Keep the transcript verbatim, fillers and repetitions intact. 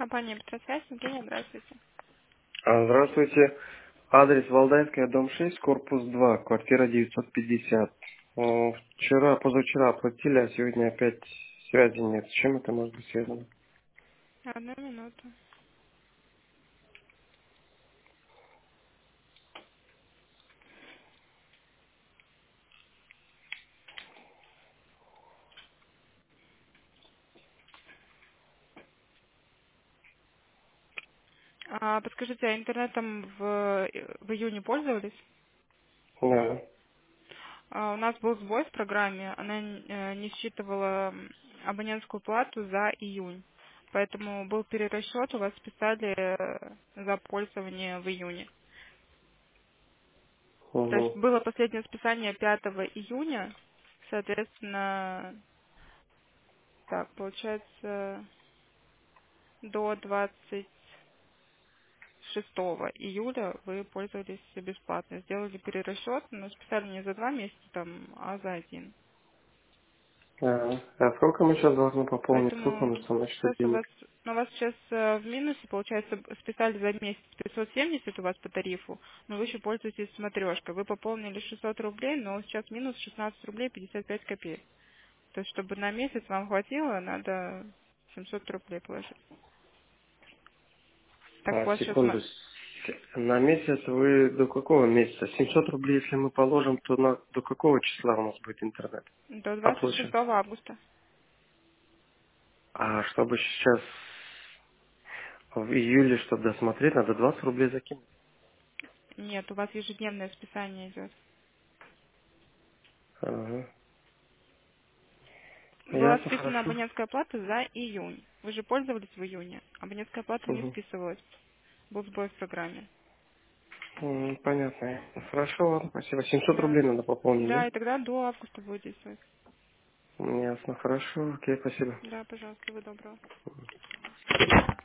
Компания «Петросвязь». Евгения, здравствуйте. А, Здравствуйте. Адрес Валдайская, дом шесть, корпус два, квартира девятьсот пятьдесят. Э, Вчера, позавчера оплатили, а сегодня опять связи нет. С чем это может быть связано? Одну минуту. А, подскажите, а интернетом в, в июне пользовались? Да. А, у нас был сбой в программе, она э, не считывала м, абонентскую плату за июнь. Поэтому был перерасчет, у вас списали э, за пользование в июне. То есть Угу. было последнее списание пятого июня, соответственно, так, получается, до двадцать шестого июля вы пользовались бесплатно. Сделали перерасчет, но списали не за два месяца, там, а за один. А, а сколько мы сейчас должны пополнить? Сколько у Поэтому нас там на счету сейчас у вас, денег? ну, у вас сейчас э, в минусе, получается, б- списали за месяц пятьсот семьдесят у вас по тарифу, но вы еще пользуетесь смотрешкой. Вы пополнили шестьсот рублей, но сейчас минус шестнадцать рублей пятьдесят пять копеек. То есть, чтобы на месяц вам хватило, надо семьсот рублей положить. Так А, у вас сейчас... секунду. С- На месяц вы до какого месяца? семьсот рублей, если мы положим, то на, до какого числа у нас будет интернет До двадцать оплачен? шестого августа. А чтобы сейчас в июле, чтобы досмотреть, надо двадцать рублей закинуть. Нет, у вас ежедневное списание идет. Ага. Была Ясно, списана хорошо. абонентская плата за июнь. Вы же пользовались в июне. Абонентская плата не Угу. списывалась. Был сбой в программе. М, Понятно. Хорошо, ладно, спасибо. семьсот Да. рублей надо пополнить, Да, да? и тогда до августа будет действовать. М, Ясно, хорошо, окей, спасибо. Да, пожалуйста, всего доброго.